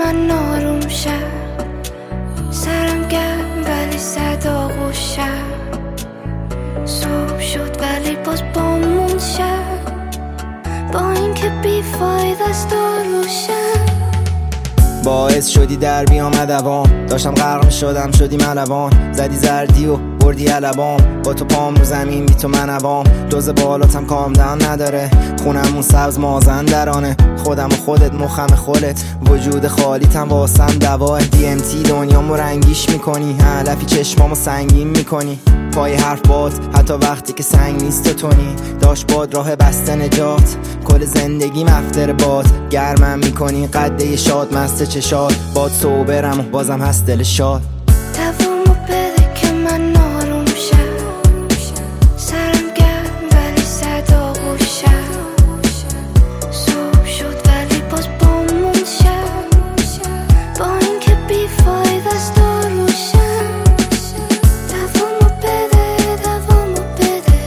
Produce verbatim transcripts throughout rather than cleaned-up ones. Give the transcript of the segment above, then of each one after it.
من آروم شم، سرم گرم ولی صدا گوشم، صبح شد ولی باز بامون شب، با این که بیفاید است و روشم. باعث شدی در بیام دوام، داشتم غرق شدم شدی من روان، زدی زردی و بردی علبام، با تو پام رو زمین بی تو من عوام، دوز بالاتم کام دن نداره، خونمون سبز مازن درانه، خودم و خودت مخم خودت، وجود خالیتم واسم دواه، دی ام تی دنیامو رنگیش میکنی، علفی چشمامو سنگین میکنی، پای حرف باد حتی وقتی که سنگ نیست تو تونی، داشت باد راه بسته نجات، کل زندگی مفتر باد، گرمم میکنی قده شاد مست چشاد، باد صوبرم و بازم هست دل شاد. دوامو بده که من آروم شم، سرم گرم ولی صدا گوشم، صبح شد ولی باز بامون شب، با این که بیفاید است و روشم. دوامو بده دوامو بده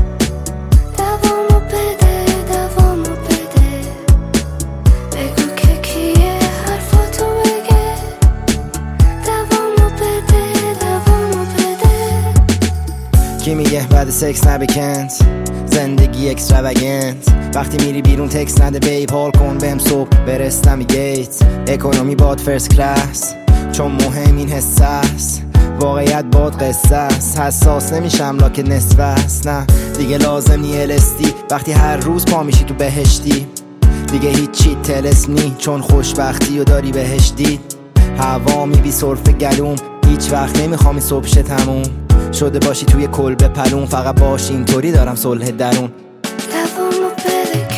دوامو بده دوامو بده، بگو که کیه حرفاتو بگه، دوامو بده دوامو بده. کی میگه بعد سکس نبکنت زندگی اکستراوگنت، وقتی میری بیرون تکس نده بیب، حال کن بهم صبح برستم گیت، اکونومی باد فرست کلاس چون مهم این حس است، واقعیت باد قصه است، حساس نمیشم لاکه نصف است، نه دیگه لازم نی ال اس دی وقتی هر روز پا میشی تو بهشتی، دیگه هیچی طلسم نی چون خوشبختی و داری بهش دید، هوا میبی سرف گلوم، هیچ وقت نمیخوام این صبح شه تموم شده باشی توی کلبه پلون، فقط باش اینطوری دارم صلح درون. دوامو بده